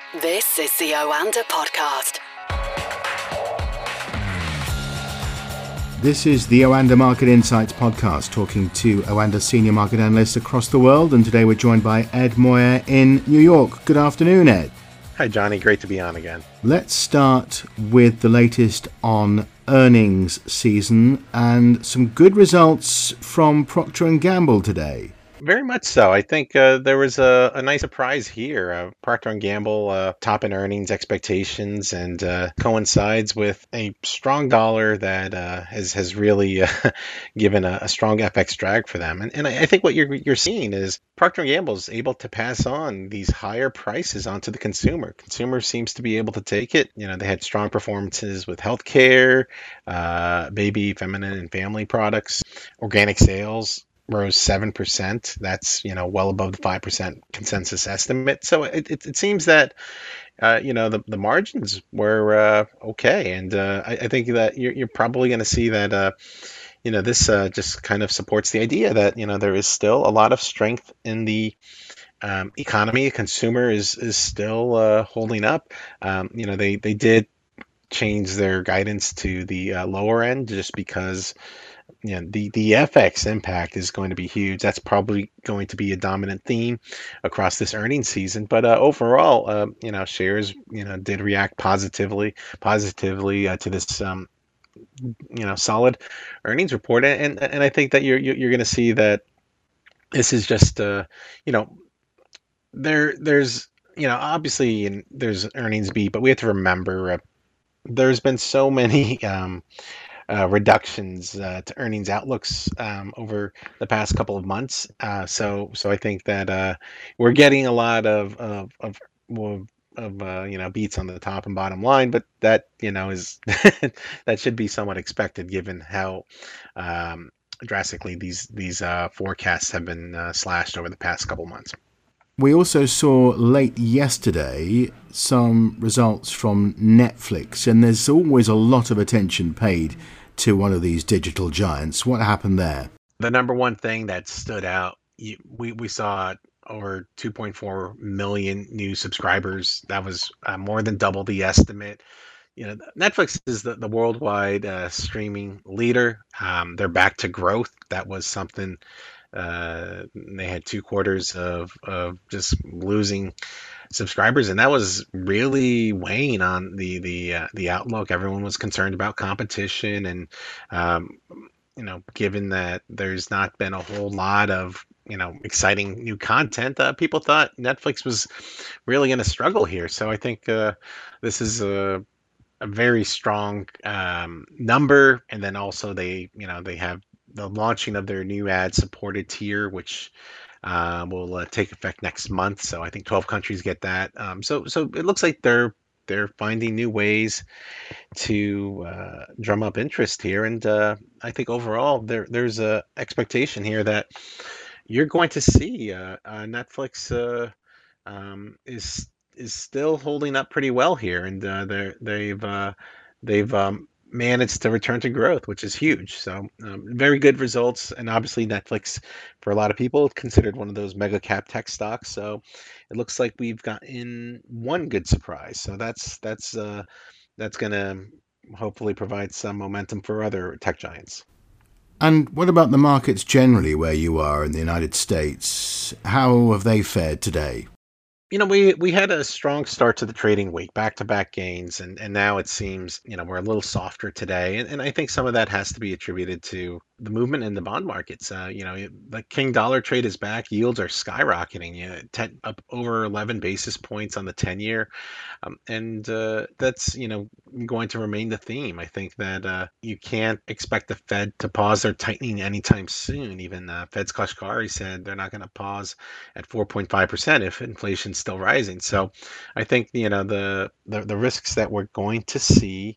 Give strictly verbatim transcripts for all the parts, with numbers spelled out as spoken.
This is the Oanda Podcast. This is the Oanda Market Insights Podcast, talking to Oanda senior market analysts across the world. And today we're joined by Ed Moyer in New York. Good afternoon, Ed. Hi, Johnny. Great to be on again. Let's start with the latest on earnings season and some good results from Procter and Gamble today. Very much so. I think uh, there was a, a nice surprise here. Uh, Procter and Gamble uh, top in earnings expectations and uh, coincides with a strong dollar that uh, has has really uh, given a, a strong F X drag for them. And, and I, I think what you're you're seeing is Procter and Gamble is able to pass on these higher prices onto the consumer. Consumer seems to be able to take it. You know, they had strong performances with healthcare, uh, baby, feminine, and family products, organic sales rose seven percent. That's, you know, well above the five percent consensus estimate. So it, it, it seems that, uh, you know, the, the margins were uh, okay. And uh, I, I think that you're, you're probably going to see that, uh, you know, this uh, just kind of supports the idea that, you know, there is still a lot of strength in the um, economy. Consumer is, is still uh, holding up. Um, you know, they, they did change their guidance to the uh, lower end just because yeah, the, the F X impact is going to be huge. That's probably going to be a dominant theme across this earnings season. But uh, overall, uh, you know, shares, you know, did react positively, positively uh, to this, um, you know, solid earnings report. And and I think that you're you're going to see that this is just, uh, you know, there there's, you know, obviously and there's earnings beat, but we have to remember uh, there's been so many. Um, Uh, reductions uh, to earnings outlooks um, over the past couple of months. Uh, so, so I think that uh, we're getting a lot of of of, of of, uh, you know, beats on the top and bottom line, but that, you know, is that should be somewhat expected given how um, drastically these these uh, forecasts have been uh, slashed over the past couple months. We also saw late yesterday some results from Netflix, and there's always a lot of attention paid to one of these digital giants. What happened there? The number one thing that stood out, you, we, we saw over two point four million new subscribers. That was uh, more than double the estimate. You know, Netflix is the, the worldwide uh, streaming leader. Um, they're back to growth. That was something uh, they had two quarters of, of just losing subscribers, and that was really weighing on the the uh, the outlook. Everyone was concerned about competition, and um, you know, given that there's not been a whole lot of, you know, exciting new content, uh, people thought Netflix was really going to struggle here. So I think uh, this is a a very strong um, number, and then also they, you know, they have the launching of their new ad-supported tier, which uh, will uh, take effect next month. So I think twelve countries get that. Um, so so it looks like they're they're finding new ways to uh, drum up interest here, and uh, I think overall there there's a expectation here that you're going to see uh, uh, Netflix uh, um, is is still holding up pretty well here, and uh, they're they've uh, they've um, managed to return to growth, which is huge. So um, very good results, and obviously Netflix, for a lot of people, considered one of those mega cap tech stocks. So it looks like we've gotten one good surprise. So that's that's uh, that's going to hopefully provide some momentum for other tech giants. And what about the markets generally where you are in the United States? How have they fared today? You know, we we had a strong start to the trading week, back-to-back gains, and and now it seems, you know, we're a little softer today, and, and I think some of that has to be attributed to the movement in the bond markets. Uh, you know, the King dollar trade is back, yields are skyrocketing, you know, ten, up over eleven basis points on the ten-year, um, and uh, that's, you know, going to remain the theme. I think that uh, you can't expect the Fed to pause their tightening anytime soon. Even uh, Fed's Kashkari said they're not going to pause at four point five percent if inflation's still rising. So I think, you know, the the, the risks that we're going to see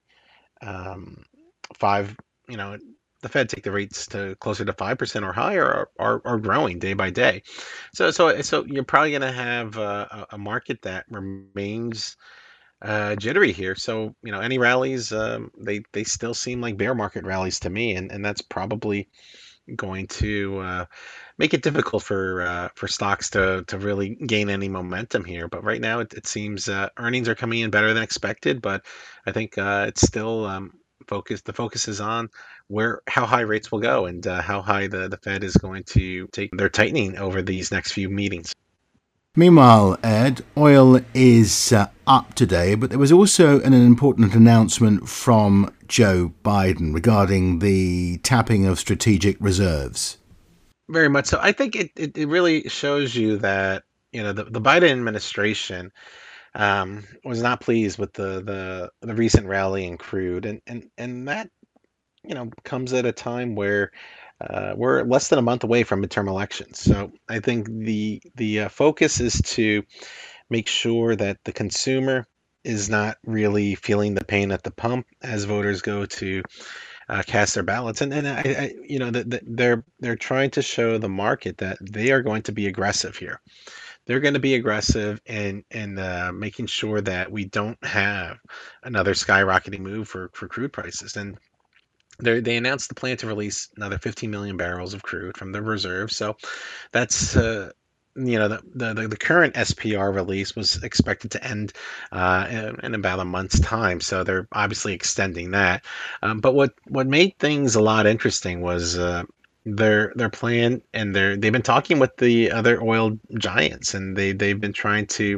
um, five, you know, the Fed take the rates to closer to five percent or higher are, are, are growing day by day. So so so you're probably going to have uh, a, a market that remains uh, jittery here. So, you know, any rallies, um, they they still seem like bear market rallies to me, and and that's probably going to uh, make it difficult for uh, for stocks to to really gain any momentum here. But right now, it, it seems uh, earnings are coming in better than expected. But I think uh, it's still um, focus. The focus is on where how high rates will go and uh, how high the the Fed is going to take their tightening over these next few meetings. Meanwhile, Ed, oil is uh, up today, but there was also an important announcement from Joe Biden regarding the tapping of strategic reserves. Very much so. I think it, it, it really shows you that you know the, the Biden administration um, was not pleased with the, the the recent rally in crude, and and and that you know comes at a time where uh, we're less than a month away from midterm elections. So I think the the uh, focus is to make sure that the consumer is not really feeling the pain at the pump as voters go to uh, cast their ballots. And and I, I you know that that they're they're trying to show the market that they are going to be aggressive here. They're going to be aggressive in in uh, making sure that we don't have another skyrocketing move for for crude prices. And they they announced the plan to release another fifteen million barrels of crude from the reserve. So that's uh, you know the, the the the current S P R release was expected to end uh, in, in about a month's time. So they're obviously extending that. Um, but what what made things a lot interesting was. Uh, their their plan and their they've been talking with the other oil giants, and they they've been trying to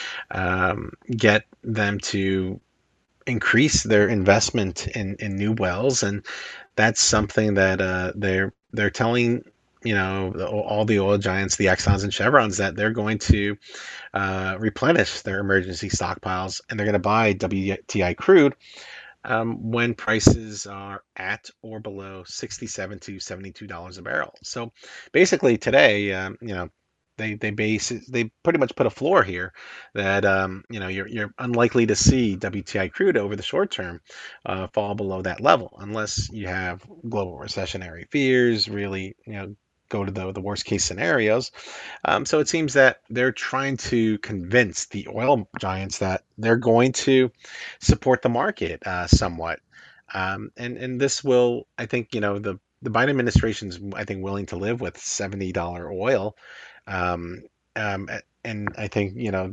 um, get them to increase their investment in, in new wells, and that's something that uh, they're they're telling you know the, all the oil giants, the Exxons and Chevrons, that they're going to uh, replenish their emergency stockpiles, and they're going to buy W T I crude um, when prices are at or below sixty-seven to seventy-two dollars a barrel. So basically today, um, you know, they they base they pretty much put a floor here that um, you know you're you're unlikely to see W T I crude over the short term uh, fall below that level unless you have global recessionary fears really you know go to the the worst case scenarios. Um, so it seems that they're trying to convince the oil giants that they're going to support the market uh, somewhat. Um, and and this will, I think, you know, the the Biden administration's, I think, willing to live with seventy dollar oil. Um, um, a- and I think, you know,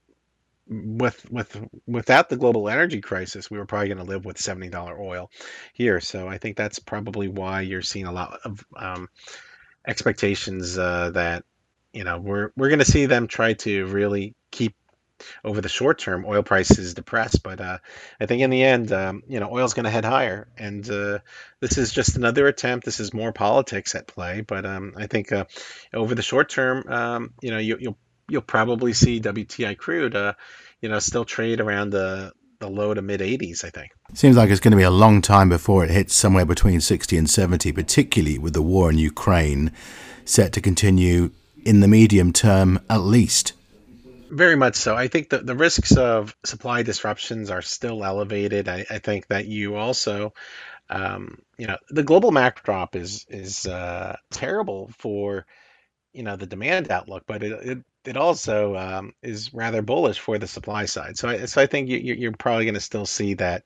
with with without the global energy crisis, we were probably going to live with seventy dollar oil here. So I think that's probably why you're seeing a lot of um, expectations uh, that you know we're we're going to see them try to really keep over the short term oil prices depressed. But uh, I think in the end, um, you know, oil's going to head higher, and uh, this is just another attempt. This is more politics at play. But um, I think uh, over the short term, um, you know, you, you'll you'll probably see W T I crude, uh, you know, still trade around the the low to mid eighties, I think. Seems like it's going to be a long time before it hits somewhere between sixty and seventy, particularly with the war in Ukraine set to continue in the medium term at least. Very much so. I think that the risks of supply disruptions are still elevated. I, I think that you also, um, you know, the global backdrop is is uh, terrible for you know the demand outlook, but it it, it also um, is rather bullish for the supply side. So I so I think you, you- you're probably going to still see that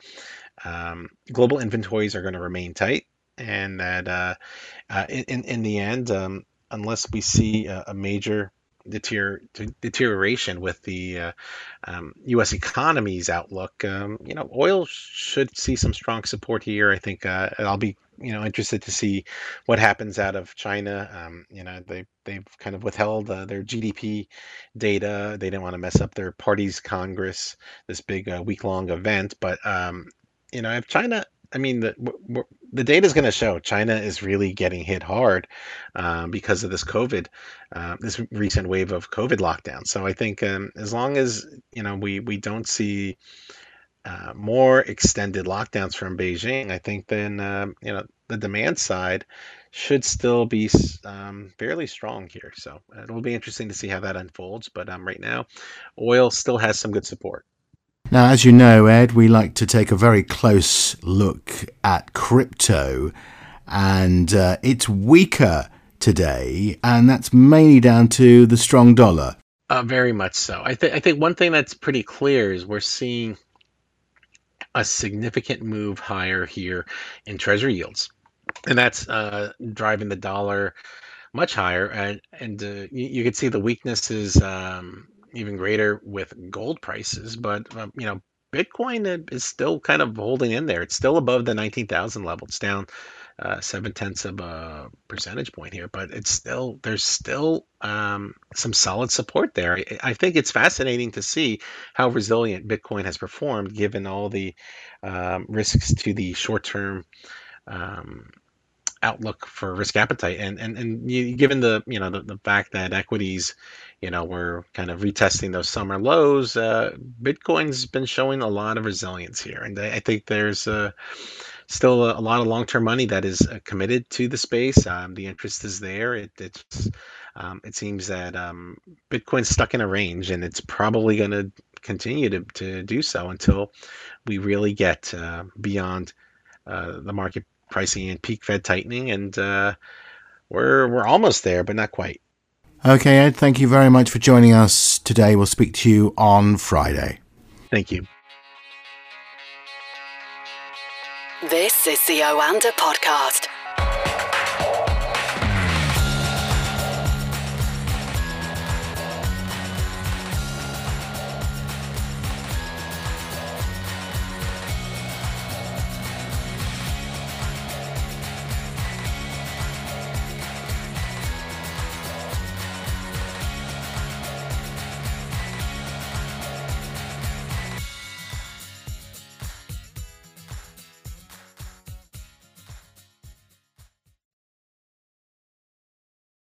um, global inventories are going to remain tight, and that uh, uh, in in in the end, um, unless we see a, a major deterior- de- deterioration with the uh, um, U S economy's outlook, um, you know, oil should see some strong support here. I think uh, I'll be, you know, interested to see what happens out of China. Um, you know, they they've kind of withheld uh, their G D P data. They didn't want to mess up their party's Congress, this big uh, week-long event. But um, you know, if China, I mean, the w- w- the data is going to show China is really getting hit hard um, because of this COVID, uh, this recent wave of COVID lockdown. So I think um, as long as you know we we don't see uh, more extended lockdowns from Beijing, I think then um, you know the demand side should still be s- um, fairly strong here. So it'll be interesting to see how that unfolds. But um, right now, oil still has some good support. Now, as you know, Ed, we like to take a very close look at crypto, and uh, it's weaker today, and that's mainly down to the strong dollar. Uh, very much so. I think I think one thing that's pretty clear is we're seeing a significant move higher here in Treasury yields, and that's uh, driving the dollar much higher, and and uh, you, you could see the weakness is um, even greater with gold prices. But um, you know, Bitcoin uh, is still kind of holding in there. It's still above the nineteen thousand level. It's down uh, seven tenths of a percentage point here, but it's still there's still um, some solid support there. I, I think it's fascinating to see how resilient Bitcoin has performed given all the um, risks to the short term. Um, outlook for risk appetite, and and and you, given the you know the, the fact that equities, you know, we're kind of retesting those summer lows, uh, Bitcoin's been showing a lot of resilience here, and I, I think there's uh, still a, a lot of long-term money that is uh, committed to the space. Um, the interest is there. It it's um, it seems that um, Bitcoin's stuck in a range, and it's probably going to continue to to do so until we really get uh, beyond uh, the market pricing in peak Fed tightening, and uh, we're we're almost there, but not quite. Okay, Ed, thank you very much for joining us today. We'll speak to you on Friday. Thank you. This is the Oanda Podcast.